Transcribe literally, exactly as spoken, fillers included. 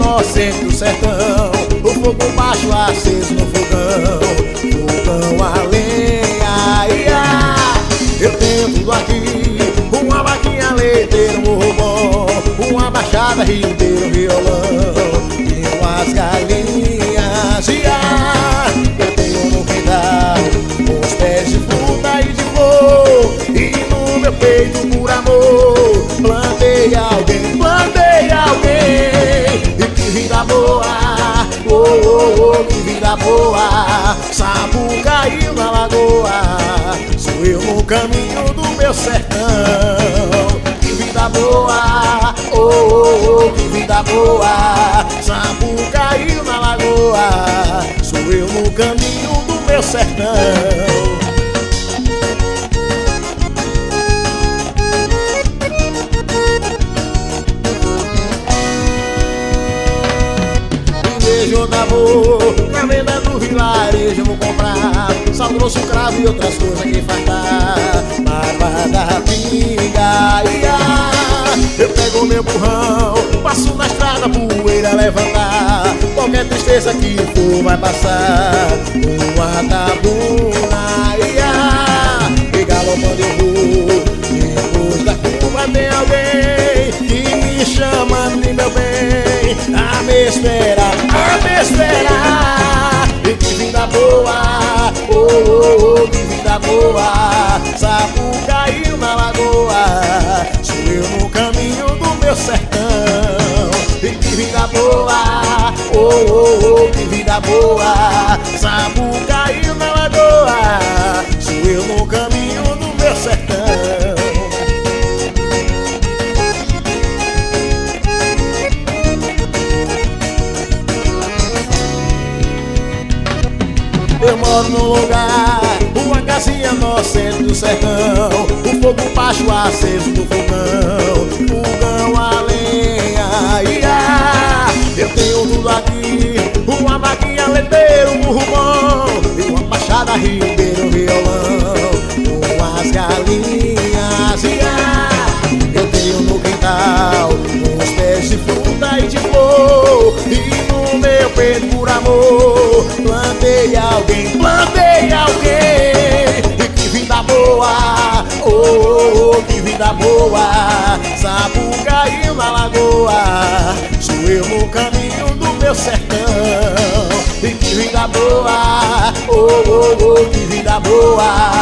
inocente do sertão, o fogo baixo aceso no fogão, fogão a lenha, ia. Eu tenho tudo aqui, uma vaquinha leiteira, um morro bom, uma baixada, ribeiro, um violão e umas galinhas, ia. Eu tenho no quintal uns pés de fruta e de flor, e no meu peito por amor plantei alguém, plantei alguém. E que vida boa, oh, oh, oh, que vida boa. Sapo caiu na lagoa, sou eu no caminho do meu sertão. Que vida boa, oh, oh, oh, que vida boa. Sapo caiu na lagoa, sou eu no caminho do meu sertão. Da boa, na venda do vilarejo eu vou comprar sal grosso, cravo e outras coisas que faltar. Barba da pinga, ia. Eu pego meu burrão, passo na estrada, poeira levantar. Qualquer tristeza que for vai passar. Uma tabuna, ia. E galopando eu vou, depois da curva tem alguém que me chama de meu bem, a me esperar, a me esperar. E que vida boa, oh, oh, oh, que vida boa. Sapo caiu na lagoa, sou eu no caminho do meu sertão. E que vida boa, oh, oh, oh, que vida boa. Sapo caiu na lagoa, sou eu no caminho do meu sertão. Eu moro num lugar, uma casinha no centro do sertão, o fogo baixo aceso do fogão, fogão a lenha, ia. Eu tenho tudo aqui, uma vaquinha leiteira, um burro bom, e uma baixada, ribeiro, um violão, umas galinhas, ia. Eu tenho no quintal uns pés de fruta e de flor, e no meu peito por amor plantei alguém, plantei alguém. E que vida boa, oh, oh, oh, que vida boa. Sapo caiu na lagoa, sou eu no caminho do meu sertão. E que vida boa, oh, oh, oh, que vida boa.